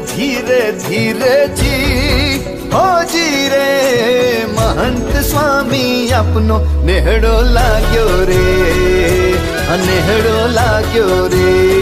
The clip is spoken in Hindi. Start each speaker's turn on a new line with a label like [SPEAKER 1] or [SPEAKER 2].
[SPEAKER 1] धीरे धीरे जी हो जी रे महंत स्वामी अपनो नेहड़ो लाग्यो रे नेहड़ो लाग्यो रे।